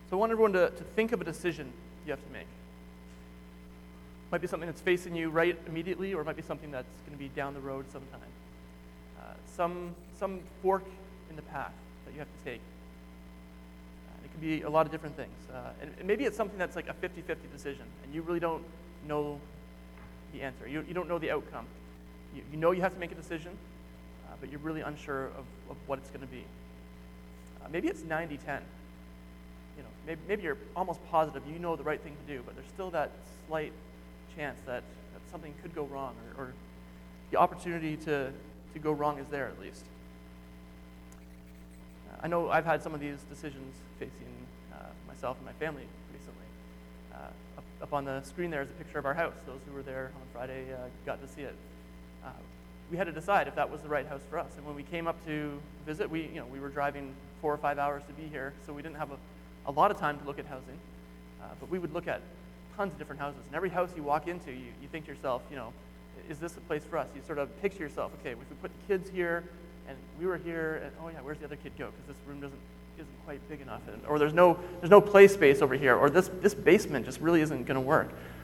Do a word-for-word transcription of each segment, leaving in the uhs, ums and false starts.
So I want everyone to, to think of a decision you have to make. Might be something that's facing you right immediately, or it might be something that's going to be down the road sometime. Uh, some some fork in the path that you have to take. Uh, it can be a lot of different things. Uh, and, and maybe it's something that's like a fifty-fifty decision, and you really don't know the answer. You, you don't know the outcome. You, you know you have to make a decision, uh, but you're really unsure of, of what it's going to be. Uh, maybe it's ninety ten. You know, maybe, maybe you're almost positive you know the right thing to do, but there's still that slight chance that, that something could go wrong, or, or the opportunity to, to go wrong is there at least. Uh, I know I've had some of these decisions facing uh, myself and my family recently. Uh, up, up on the screen there is a picture of our house. Those who were there on Friday uh, got to see it. Uh, we had to decide if that was the right house for us. And when we came up to visit, we you know we were driving four or five hours to be here, so we didn't have a, a lot of time to look at housing. Uh, but we would look at tons of different houses. And every house you walk into, you, you think to yourself, you know, is this a place for us? You sort of picture yourself, okay, if we put the kids here, and we were here, and oh yeah, where's the other kid go? Because this room doesn't isn't quite big enough, and, or there's no there's no play space over here, or this this basement just really isn't going to work.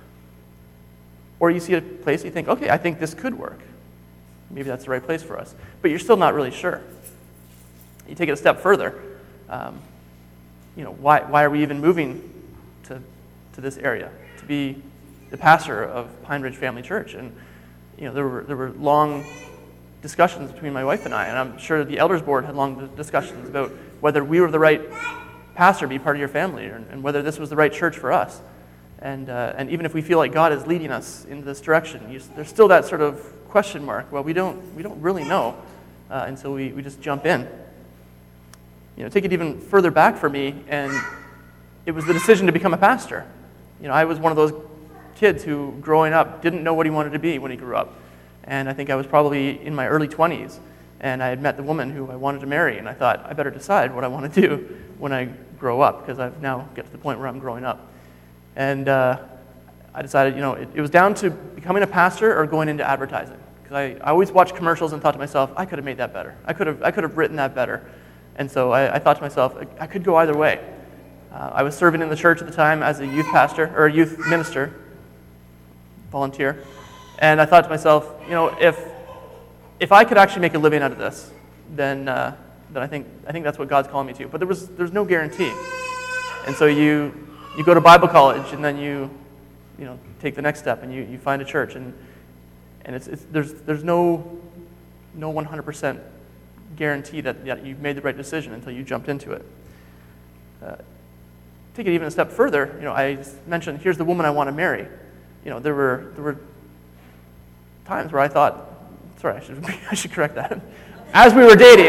Or you see a place, you think, okay, I think this could work. Maybe that's the right place for us, but you're still not really sure. You take it a step further. Um, you know, why why are we even moving to to this area to be the pastor of Pine Ridge Family Church? And you know, there were there were long discussions between my wife and I, and I'm sure the elders board had long discussions about whether we were the right pastor to be part of your family, and, and whether this was the right church for us. And uh, and even if we feel like God is leading us into this direction, you, there's still that sort of question mark. Well, we don't we don't really know, uh, and so we, we just jump in. You know, take it even further back for me, and it was the decision to become a pastor. You know, I was one of those kids who, growing up, didn't know what he wanted to be when he grew up. And I think I was probably in my early twenties, and I had met the woman who I wanted to marry, and I thought, I better decide what I want to do when I grow up, because I've now get to the point where I'm growing up. And uh, I decided, you know, it, it was down to becoming a pastor or going into advertising. Because I, I always watched commercials and thought to myself, I could have made that better. I could have I could have written that better. And so I, I thought to myself, I, I could go either way. Uh, I was serving in the church at the time as a youth pastor, or a youth minister, volunteer. And I thought to myself, you know, if if I could actually make a living out of this, then uh, then I think I think that's what God's calling me to. But there was there's no guarantee. And so you you go to Bible college, and then you you know take the next step, and you, you find a church, and and it's, it's there's there's no no one hundred percent guarantee that yeah, you've made the right decision until you jumped into it. Uh, take it even a step further. You know, I mentioned, here's the woman I want to marry. You know, there were there were times where I thought, sorry, I should I should correct that. As we were dating,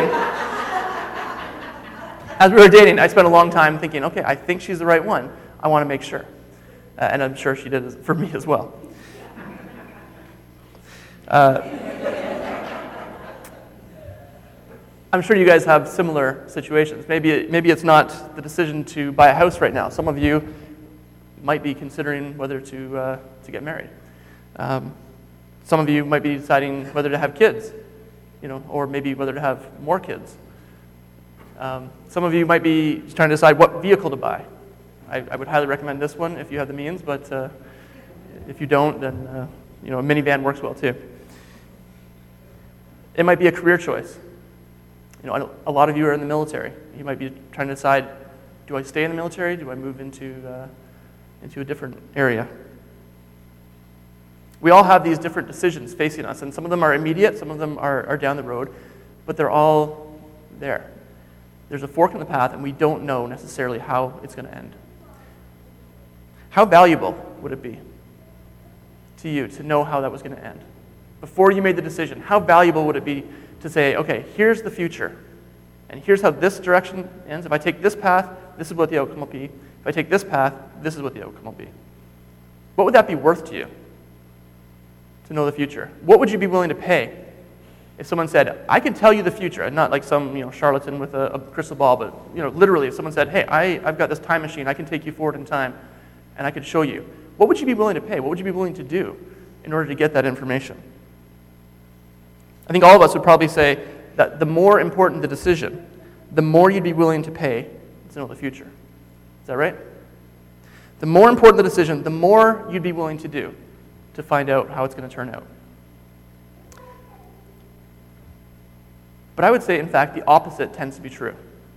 as we were dating, I spent a long time thinking, okay, I think she's the right one. I want to make sure, uh, and I'm sure she did for me as well. Uh, I'm sure you guys have similar situations. Maybe it, maybe it's not the decision to buy a house right now. Some of you might be considering whether to uh, to get married. Um, some of you might be deciding whether to have kids, you know, or maybe whether to have more kids. Um, some of you might be trying to decide what vehicle to buy. I, I would highly recommend this one if you have the means, but uh, if you don't, then uh, you know, a minivan works well too. It might be a career choice. You know, a lot of you are in the military. You might be trying to decide, do I stay in the military? Do I move into uh, into a different area? We all have these different decisions facing us, and some of them are immediate, some of them are, are down the road, but they're all there. There's a fork in the path, and we don't know necessarily how it's going to end. How valuable would it be to you to know how that was going to end? Before you made the decision, how valuable would it be to say, okay, here's the future, and here's how this direction ends. If I take this path, this is what the outcome will be. If I take this path, this is what the outcome will be. What would that be worth to you, to know the future? What would you be willing to pay if someone said, I can tell you the future, and not like some you know charlatan with a, a crystal ball, but you know literally if someone said, hey, I, I've got this time machine, I can take you forward in time, and I can show you. What would you be willing to pay? What would you be willing to do in order to get that information? I think all of us would probably say that the more important the decision, the more you'd be willing to pay to know the future. Is that right? The more important the decision, the more you'd be willing to do to find out how it's going to turn out. But I would say, in fact, the opposite tends to be true.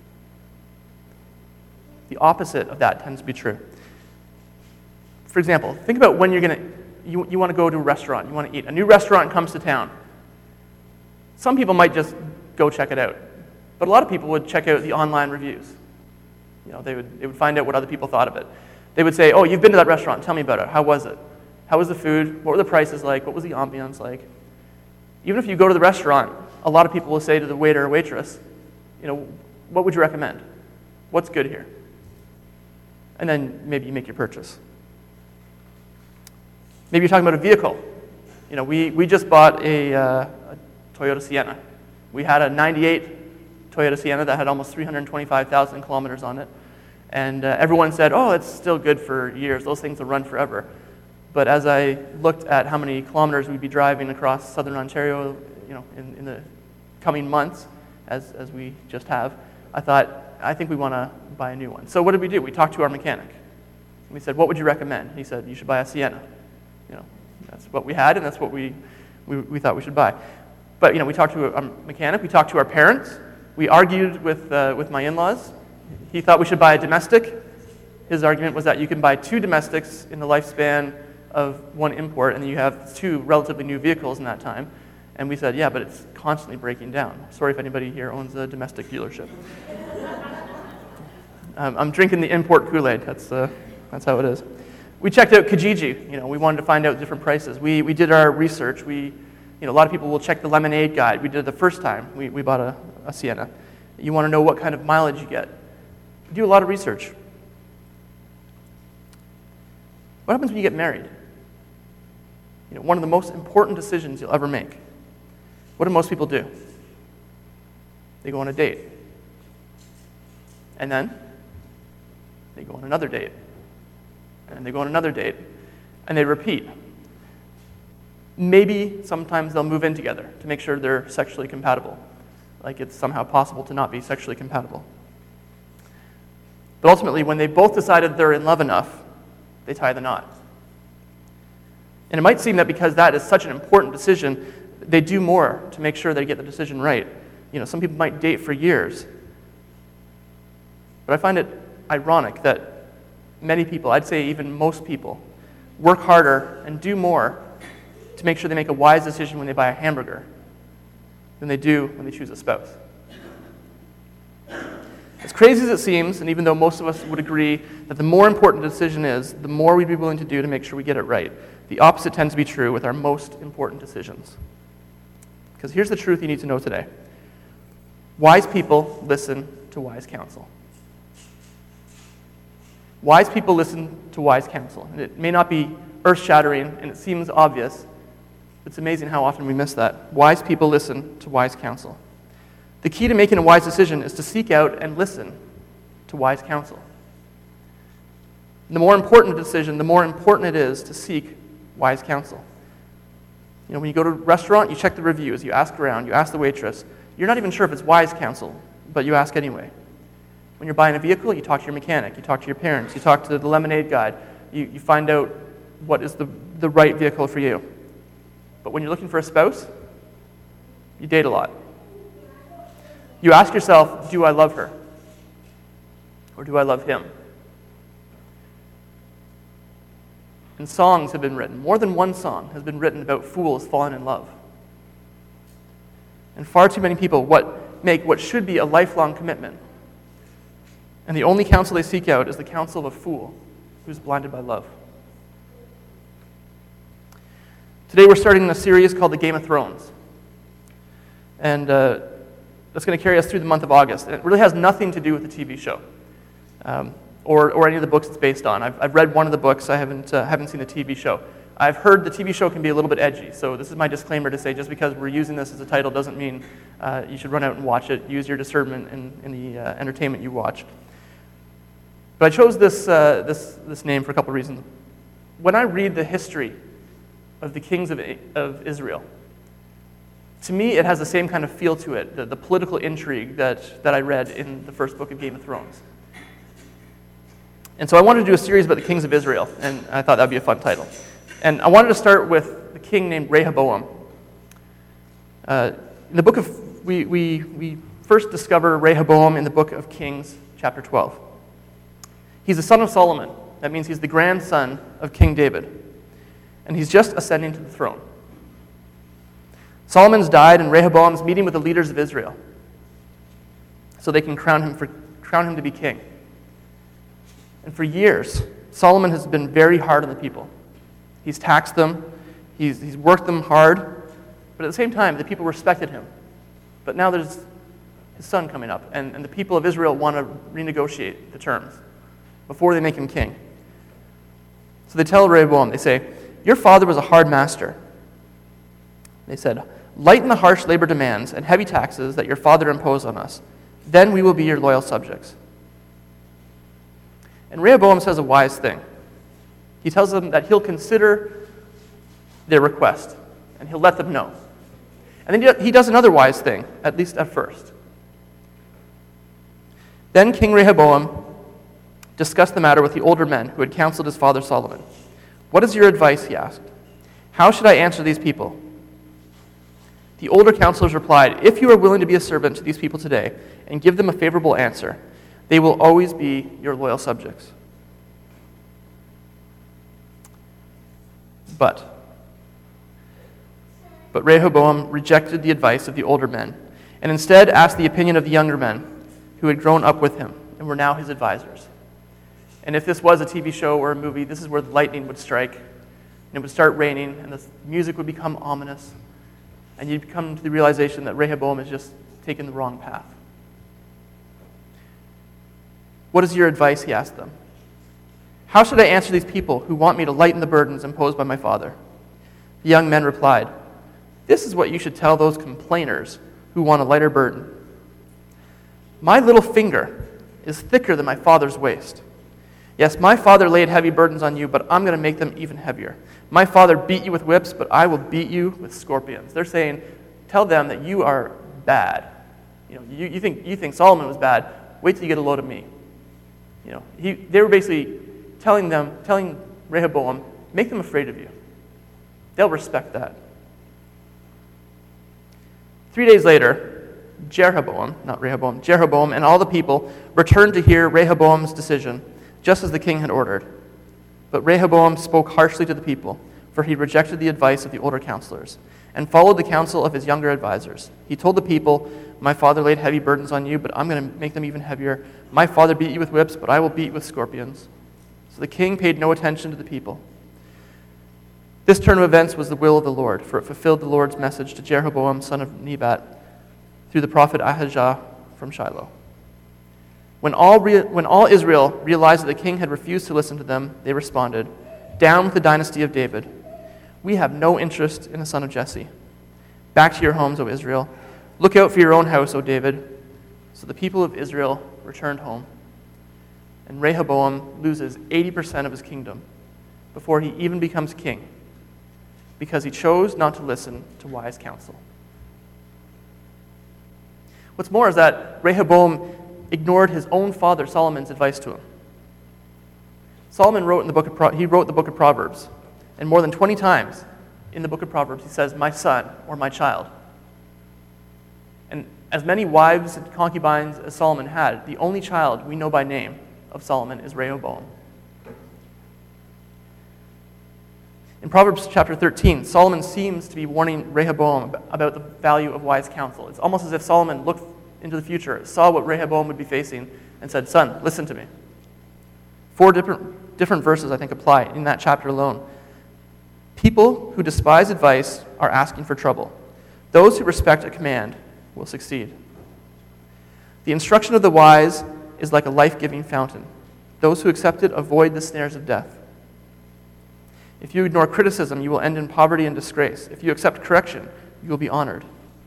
The opposite of that tends to be true. For example, think about when you're going to, you, you want to go to a restaurant, you want to eat. A new restaurant comes to town. Some people might just go check it out. But a lot of people would check out the online reviews. You know, they would, they would find out what other people thought of it. They would say, oh, you've been to that restaurant, tell me about it. How was it? How was the food? What were the prices like? What was the ambiance like? Even if you go to the restaurant, a lot of people will say to the waiter or waitress, you know, what would you recommend? What's good here? And then maybe you make your purchase. Maybe you're talking about a vehicle. You know, we, we just bought a, uh, a Toyota Sienna. We had a ninety-eight Toyota Sienna that had almost three hundred twenty-five thousand kilometers on it. And uh, everyone said, oh, it's still good for years. Those things will run forever. But as I looked at how many kilometers we'd be driving across southern Ontario, you know, in, in the coming months, as, as we just have, I thought, I think we want to buy a new one. So what did we do? We talked to our mechanic. We said, what would you recommend? He said, you should buy a Sienna. You know, that's what we had, and that's what we, we, we thought we should buy. But, you know, we talked to a mechanic. We talked to our parents. We argued with, uh, with my in-laws. He thought we should buy a domestic. His argument was that you can buy two domestics in the lifespan of one import, and you have two relatively new vehicles in that time. And we said, yeah, but it's constantly breaking down. Sorry if anybody here owns a domestic dealership. um, I'm drinking the import Kool-Aid. That's, uh, that's how it is. We checked out Kijiji. You know, we wanted to find out different prices. We, we did our research. We, you know, a lot of people will check the Lemonade Guide. We did it the first time we, we bought a, a Sienna. You want to know what kind of mileage you get. We do a lot of research. What happens when you get married? You know, one of the most important decisions you'll ever make. What do most people do? They go on a date. And then they go on another date. And they go on another date. And they repeat. Maybe sometimes they'll move in together to make sure they're sexually compatible. Like it's somehow possible to not be sexually compatible. But ultimately, when they both decided they're in love enough, they tie the knot. And it might seem that because that is such an important decision, they do more to make sure they get the decision right. You know, some people might date for years. But I find it ironic that many people, I'd say even most people, work harder and do more to make sure they make a wise decision when they buy a hamburger than they do when they choose a spouse. As crazy as it seems, and even though most of us would agree that the more important the decision is, the more we'd be willing to do to make sure we get it right, the opposite tends to be true with our most important decisions. Because here's the truth you need to know today. Wise people listen to wise counsel. Wise people listen to wise counsel. And it may not be earth-shattering, and it seems obvious. It's amazing how often we miss that. Wise people listen to wise counsel. The key to making a wise decision is to seek out and listen to wise counsel. The more important the decision, the more important it is to seek wise counsel. You know, when you go to a restaurant, you check the reviews, you ask around, you ask the waitress. You're not even sure if it's wise counsel, but you ask anyway. When you're buying a vehicle, you talk to your mechanic, you talk to your parents, you talk to the Lemonade Guide, you, you find out what is the, the right vehicle for you. But when you're looking for a spouse, you date a lot. You ask yourself, do I love her? Or do I love him? And songs have been written. More than one song has been written about fools falling in love. And far too many people what make what should be a lifelong commitment. And the only counsel they seek out is the counsel of a fool who's blinded by love. Today we're starting a series called The Game of Thrones. And uh, that's going to carry us through the month of August. And it really has nothing to do with the T V show um, or, or any of the books it's based on. I've, I've read one of the books. I haven't, uh, haven't seen the T V show. I've heard the T V show can be a little bit edgy. So this is my disclaimer to say just because we're using this as a title doesn't mean uh, you should run out and watch it. Use your discernment in, in the uh, entertainment you watch. But I chose this, uh, this, this name for a couple of reasons. When I read the history of the kings of, of Israel, to me it has the same kind of feel to it, the, the political intrigue that, that I read in the first book of Game of Thrones. And so I wanted to do a series about the kings of Israel, and I thought that would be a fun title. And I wanted to start with the king named Rehoboam. Uh, in the book of, we, we, we first discover Rehoboam in the book of Kings, chapter twelve. He's the son of Solomon. That means he's the grandson of King David. And he's just ascending to the throne. Solomon's died, and Rehoboam's meeting with the leaders of Israel so they can crown him, for, crown him to be king. And for years, Solomon has been very hard on the people. He's taxed them, he's, he's worked them hard, but at the same time, the people respected him. But now there's his son coming up, and, and the people of Israel want to renegotiate the terms before they make him king. So they tell Rehoboam, they say, "Your father was a hard master." They said, "Lighten the harsh labor demands and heavy taxes that your father imposed on us. Then we will be your loyal subjects." And Rehoboam says a wise thing. He tells them that he'll consider their request, and he'll let them know. And then he does another wise thing, at least at first. Then King Rehoboam discussed the matter with the older men who had counseled his father Solomon. "What is your advice?" he asked. "How should I answer these people?" The older counselors replied, "If you are willing to be a servant to these people today and give them a favorable answer, they will always be your loyal subjects." But, but Rehoboam rejected the advice of the older men and instead asked the opinion of the younger men who had grown up with him and were now his advisors. And if this was a T V show or a movie, this is where the lightning would strike, and it would start raining, and the music would become ominous, and you'd come to the realization that Rehoboam has just taken the wrong path. "What is your advice?" he asked them. "How should I answer these people who want me to lighten the burdens imposed by my father?" The young men replied, "This is what you should tell those complainers who want a lighter burden. My little finger is thicker than my father's waist. Yes, my father laid heavy burdens on you, but I'm going to make them even heavier. My father beat you with whips, but I will beat you with scorpions." They're saying, tell them that you are bad. You know, you, you think you think Solomon was bad. Wait till you get a load of me. You know, he, they were basically telling them, telling Rehoboam, make them afraid of you. They'll respect that. Three days later, Jeroboam, not Rehoboam, Jeroboam and all the people returned to hear Rehoboam's decision, just as the king had ordered. But Rehoboam spoke harshly to the people, for he rejected the advice of the older counselors and followed the counsel of his younger advisors. He told the people, "My father laid heavy burdens on you, but I'm going to make them even heavier. My father beat you with whips, but I will beat you with scorpions." So the king paid no attention to the people. This turn of events was the will of the Lord, for it fulfilled the Lord's message to Jeroboam, son of Nebat, through the prophet Ahijah from Shiloh. When all, re- when all Israel realized that the king had refused to listen to them, they responded, "Down with the dynasty of David. We have no interest in the son of Jesse. Back to your homes, O Israel. Look out for your own house, O David." So the people of Israel returned home, and Rehoboam loses eighty percent of his kingdom before he even becomes king, because he chose not to listen to wise counsel. What's more is that Rehoboam ignored his own father Solomon's advice to him. Solomon wrote in the book of Pro- he wrote the book of Proverbs, and more than twenty times in the book of Proverbs he says, "My son," or "my child." And as many wives and concubines as Solomon had, the only child we know by name of Solomon is Rehoboam. In Proverbs chapter thirteen, Solomon seems to be warning Rehoboam about the value of wise counsel. It's almost as if Solomon looked into the future, saw what Rehoboam would be facing, and said, "Son, listen to me." Four different, different verses, I think, apply in that chapter alone. People who despise advice are asking for trouble. Those who respect a command will succeed. The instruction of the wise is like a life-giving fountain. Those who accept it avoid the snares of death. If you ignore criticism, you will end in poverty and disgrace. If you accept correction, you will be honored.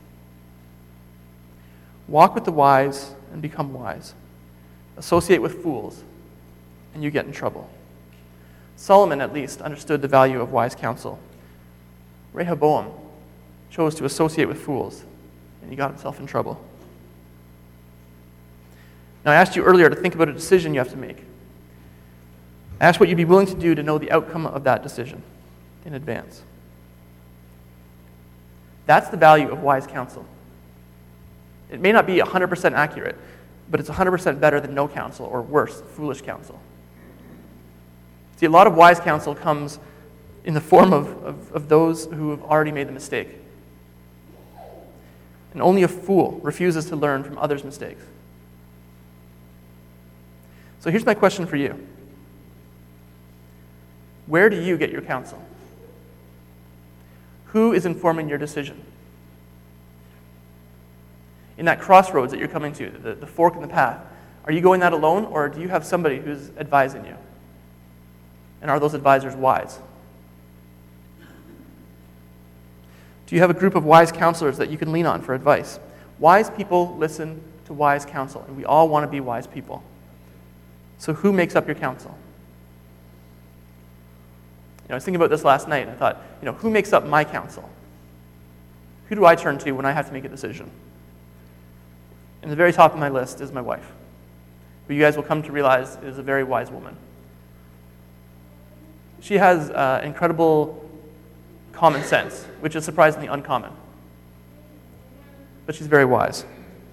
Walk with the wise and become wise. Associate with fools, and you get in trouble. Solomon, at least, understood the value of wise counsel. Rehoboam chose to associate with fools, and he got himself in trouble. Now, I asked you earlier to think about a decision you have to make. I ask what you'd be willing to do to know the outcome of that decision in advance. That's the value of wise counsel. It may not be one hundred percent accurate, but it's one hundred percent better than no counsel, or worse, foolish counsel. See, a lot of wise counsel comes in the form of, of, of those who have already made the mistake. And only a fool refuses to learn from others' mistakes. So here's my question for you. Where do you get your counsel? Who is informing your decision? In that crossroads that you're coming to, the, the fork in the path, are you going that alone, or do you have somebody who's advising you? And are those advisors wise? Do you have a group of wise counselors that you can lean on for advice? Wise people listen to wise counsel, and we all want to be wise people. So who makes up your counsel? You know, I was thinking about this last night, and I thought, you know, who makes up my counsel? Who do I turn to when I have to make a decision? And the very top of my list is my wife, who you guys will come to realize is a very wise woman. She has uh, incredible common sense, which is surprisingly uncommon. But she's very wise.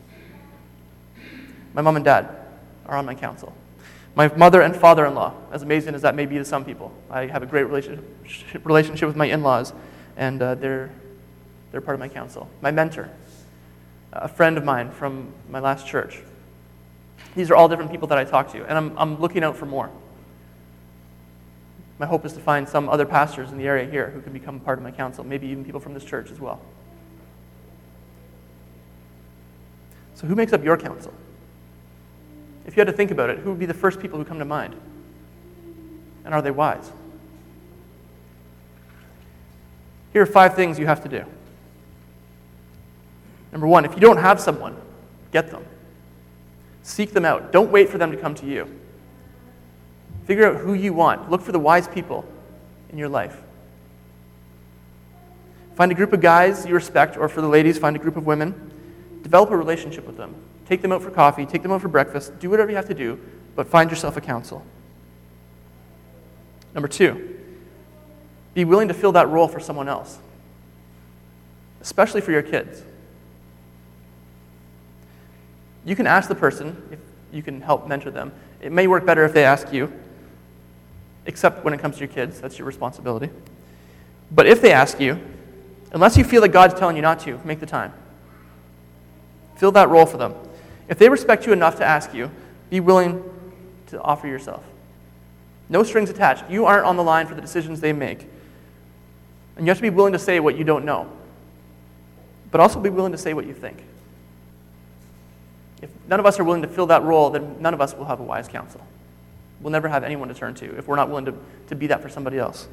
My mom and dad are on my counsel. My mother and father-in-law, as amazing as that may be to some people. I have a great relationship, relationship with my in-laws, and uh, they're, they're part of my counsel. My mentor, a friend of mine from my last church. These are all different people that I talk to, and I'm, I'm looking out for more. My hope is to find some other pastors in the area here who can become part of my counsel, maybe even people from this church as well. So who makes up your counsel? If you had to think about it, who would be the first people who come to mind? And are they wise? Here are five things you have to do. Number one, if you don't have someone, get them. Seek them out. Don't wait for them to come to you. Figure out who you want. Look for the wise people in your life. Find a group of guys you respect, or for the ladies, find a group of women. Develop a relationship with them. Take them out for coffee, take them out for breakfast, do whatever you have to do, but find yourself a counsel. Number two, be willing to fill that role for someone else, especially for your kids. You can ask the person if you can help mentor them. It may work better if they ask you, except when it comes to your kids. That's your responsibility. But if they ask you, unless you feel that God's telling you not to, make the time. Fill that role for them. If they respect you enough to ask you, be willing to offer yourself. No strings attached. You aren't on the line for the decisions they make. And you have to be willing to say what you don't know, but also be willing to say what you think. If none of us are willing to fill that role, then none of us will have a wise counsel. We'll never have anyone to turn to if we're not willing to, to be that for somebody else.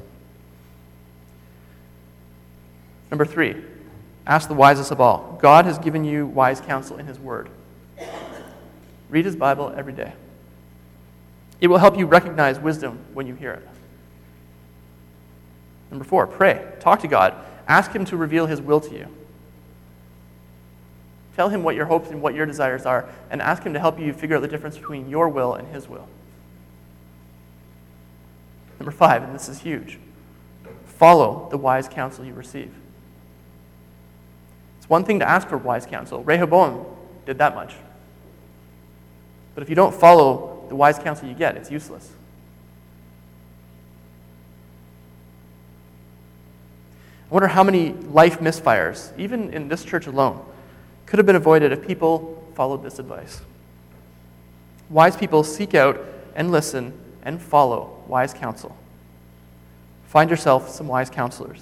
Number three, ask the wisest of all. God has given you wise counsel in His Word. Read His Bible every day. It will help you recognize wisdom when you hear it. Number four, pray. Talk to God. Ask Him to reveal His will to you. Tell Him what your hopes and what your desires are, and ask Him to help you figure out the difference between your will and His will. Number five, and this is huge, follow the wise counsel you receive. It's one thing to ask for wise counsel. Rehoboam did that much. But if you don't follow the wise counsel you get, it's useless. I wonder how many life misfires, even in this church alone, could have been avoided if people followed this advice. Wise people seek out and listen and follow wise counsel. Find yourself some wise counselors.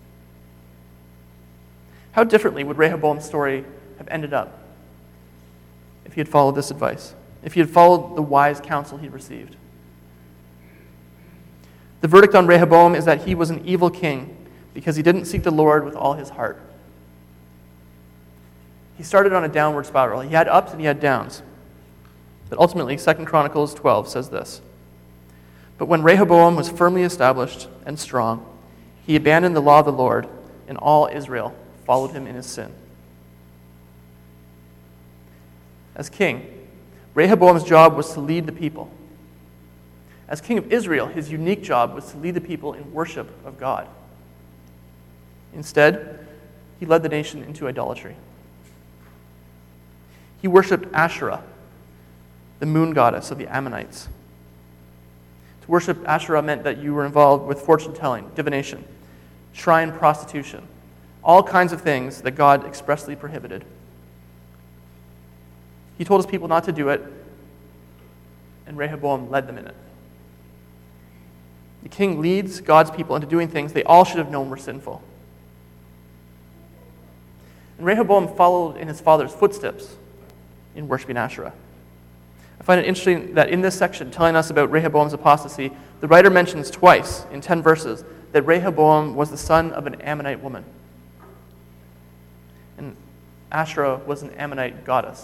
How differently would Rehoboam's story have ended up if he had followed this advice, if he had followed the wise counsel he received? The verdict on Rehoboam is that he was an evil king because he didn't seek the Lord with all his heart. He started on a downward spiral. He had ups and he had downs. But ultimately, Second Chronicles twelve says this: "But when Rehoboam was firmly established and strong, he abandoned the law of the Lord, and all Israel followed him in his sin." As king, Rehoboam's job was to lead the people. As king of Israel, his unique job was to lead the people in worship of God. Instead, he led the nation into idolatry. He worshipped Asherah, the moon goddess of the Ammonites. To worship Asherah meant that you were involved with fortune-telling, divination, shrine prostitution, all kinds of things that God expressly prohibited. He told his people not to do it, and Rehoboam led them in it. The king leads God's people into doing things they all should have known were sinful. And Rehoboam followed in his father's footsteps in worshiping Asherah. I find it interesting that in this section, telling us about Rehoboam's apostasy, the writer mentions twice in ten verses that Rehoboam was the son of an Ammonite woman. And Asherah was an Ammonite goddess.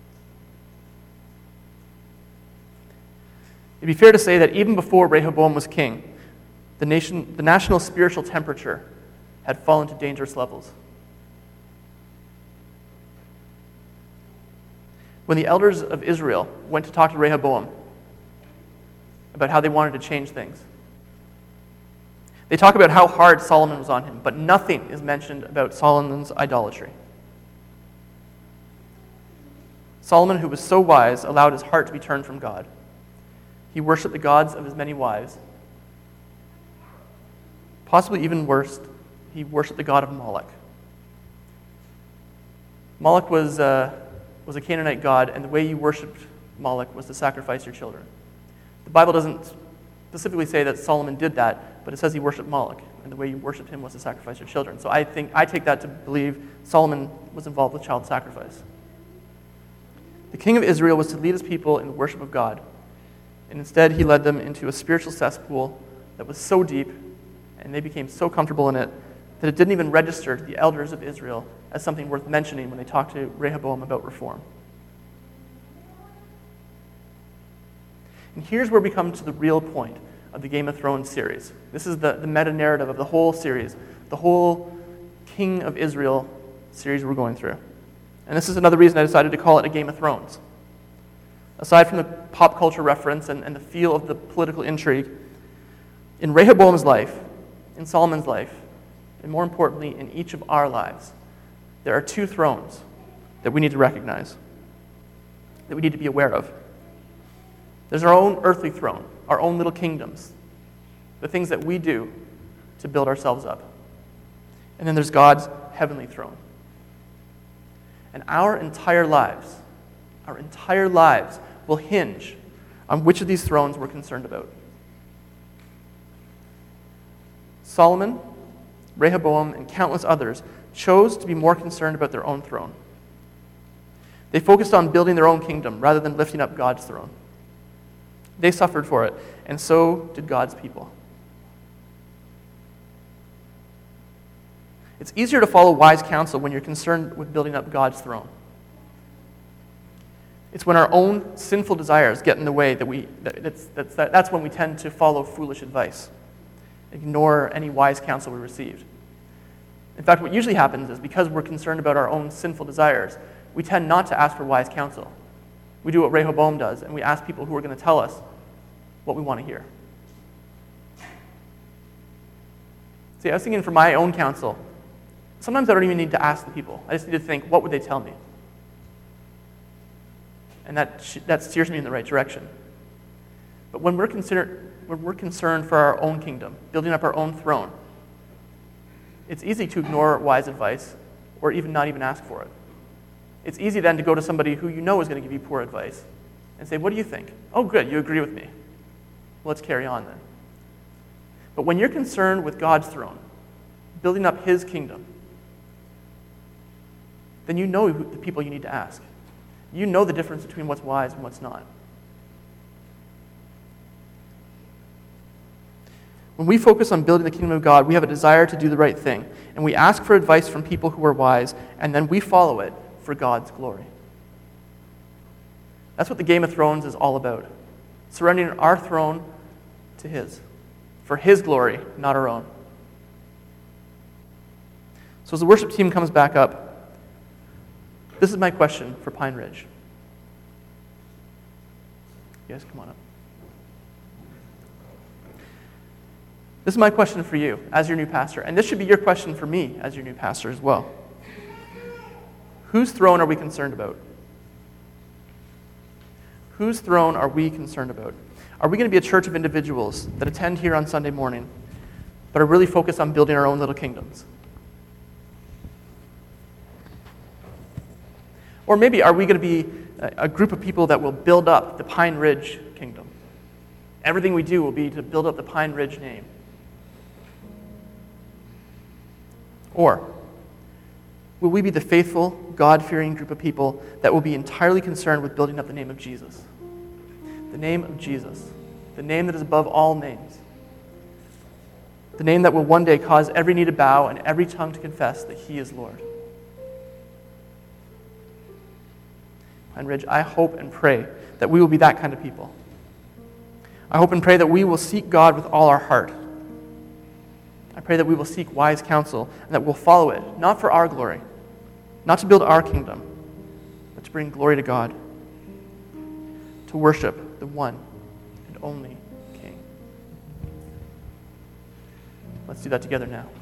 It'd be fair to say that even before Rehoboam was king, the nation, the national spiritual temperature had fallen to dangerous levels. When the elders of Israel went to talk to Rehoboam about how they wanted to change things, they talk about how hard Solomon was on him, but nothing is mentioned about Solomon's idolatry. Solomon, who was so wise, allowed his heart to be turned from God. He worshipped the gods of his many wives. Possibly even worse, he worshipped the god of Moloch. Moloch was, uh, was a Canaanite god, and the way you worshipped Moloch was to sacrifice your children. The Bible doesn't specifically say that Solomon did that, but it says he worshipped Moloch, and the way you worshipped him was to sacrifice your children. So I think I take that to believe Solomon was involved with child sacrifice. The king of Israel was to lead his people in the worship of God, and instead he led them into a spiritual cesspool that was so deep, and they became so comfortable in it, that it didn't even register to the elders of Israel as something worth mentioning when they talked to Rehoboam about reform. And here's where we come to the real point of the Game of Thrones series. This is the, the meta-narrative of the whole series, the whole King of Israel series we're going through. And this is another reason I decided to call it a Game of Thrones. Aside from the pop culture reference and, and the feel of the political intrigue, in Rehoboam's life, in Solomon's life, and more importantly, in each of our lives, there are two thrones that we need to recognize, that we need to be aware of. There's our own earthly throne, our own little kingdoms, the things that we do to build ourselves up. And then there's God's heavenly throne. And our entire lives, our entire lives will hinge on which of these thrones we're concerned about. Solomon, Rehoboam, and countless others chose to be more concerned about their own throne. They focused on building their own kingdom rather than lifting up God's throne. They suffered for it, and so did God's people. It's easier to follow wise counsel when you're concerned with building up God's throne. It's when our own sinful desires get in the way that we that, that's, that's, that, that's when we tend to follow foolish advice, ignore any wise counsel we received. In fact, what usually happens is because we're concerned about our own sinful desires, we tend not to ask for wise counsel. We do what Rehoboam does, and we ask people who are going to tell us what we want to hear. See, I was thinking for my own counsel, sometimes I don't even need to ask the people. I just need to think, what would they tell me? And that that steers me in the right direction. But when we're consider, when we're concerned for our own kingdom, building up our own throne, it's easy to ignore wise advice or even not even ask for it. It's easy then to go to somebody who you know is going to give you poor advice and say, what do you think? Oh, good, you agree with me. Well, let's carry on then. But when you're concerned with God's throne, building up his kingdom, then you know who, the people you need to ask. You know the difference between what's wise and what's not. When we focus on building the kingdom of God, we have a desire to do the right thing, and we ask for advice from people who are wise, and then we follow it for God's glory. That's what the Game of Thrones is all about. Surrendering our throne to his, for his glory, not our own. So as the worship team comes back up, this is my question for Pine Ridge. You guys come on up. This is my question for you as your new pastor, and this should be your question for me as your new pastor as well. Whose throne are we concerned about? Whose throne are we concerned about? Are we going to be a church of individuals that attend here on Sunday morning, but are really focused on building our own little kingdoms? Or maybe are we going to be a, a group of people that will build up the Pine Ridge kingdom? Everything we do will be to build up the Pine Ridge name. Or will we be the faithful, God-fearing group of people that will be entirely concerned with building up the name of Jesus? The name of Jesus. The name that is above all names. The name that will one day cause every knee to bow and every tongue to confess that he is Lord. Pine Ridge, I hope and pray that we will be that kind of people. I hope and pray that we will seek God with all our heart. I pray that we will seek wise counsel and that we'll follow it, not for our glory, not to build our kingdom, but to bring glory to God, to worship the one and only King. Let's do that together now.